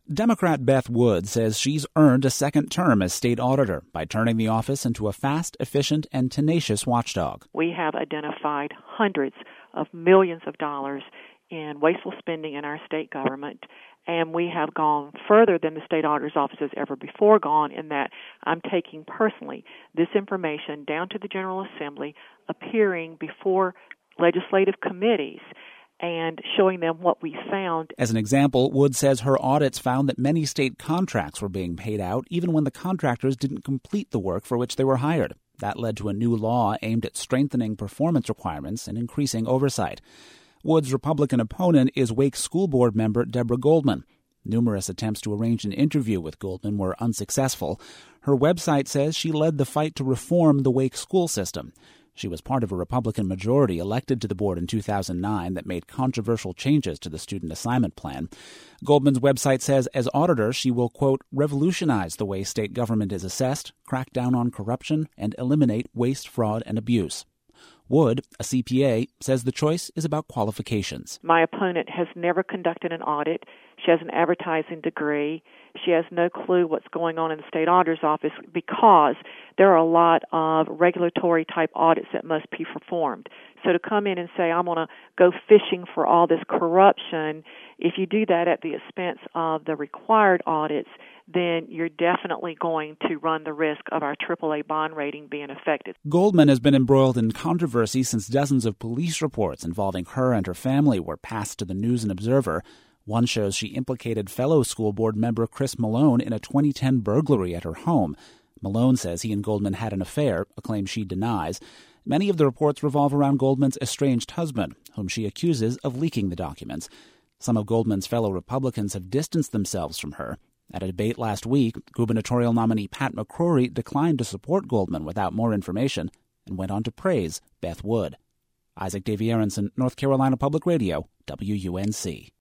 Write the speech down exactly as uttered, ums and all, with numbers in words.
Democrat Beth Wood says she's earned a second term as state auditor by turning the office into a fast, efficient, and tenacious watchdog. We have identified hundreds of millions of dollars in wasteful spending in our state government, and we have gone further than the state auditor's office has ever before gone in that I'm taking personally this information down to the General Assembly, appearing before legislative committees, and showing them what we found. As an example, Wood says her audits found that many state contracts were being paid out even when the contractors didn't complete the work for which they were hired. That led to a new law aimed at strengthening performance requirements and increasing oversight. Wood's Republican opponent is Wake School Board member Deborah Goldman. Numerous attempts to arrange an interview with Goldman were unsuccessful. Her website says she led the fight to reform the Wake school system. She was part of a Republican majority elected to the board in two thousand nine that made controversial changes to the student assignment plan. Goldman's website says as auditor, she will, quote, revolutionize the way state government is assessed, crack down on corruption, and eliminate waste, fraud, and abuse. Wood, a C P A, says the choice is about qualifications. My opponent has never conducted an audit. She has an advertising degree. She has no clue what's going on in the state auditor's office because there are a lot of regulatory type audits that must be performed. So to come in and say, I'm going to go fishing for all this corruption, if you do that at the expense of the required audits, then you're definitely going to run the risk of our triple A bond rating being affected. Goldman has been embroiled in controversy since dozens of police reports involving her and her family were passed to the News and Observer. One shows she implicated fellow school board member Chris Malone in a twenty ten burglary at her home. Malone says he and Goldman had an affair, a claim she denies. Many of the reports revolve around Goldman's estranged husband, whom she accuses of leaking the documents. Some of Goldman's fellow Republicans have distanced themselves from her. At a debate last week, gubernatorial nominee Pat McCrory declined to support Goldman without more information and went on to praise Beth Wood. Isaac Davy Aronson, North Carolina Public Radio, W U N C.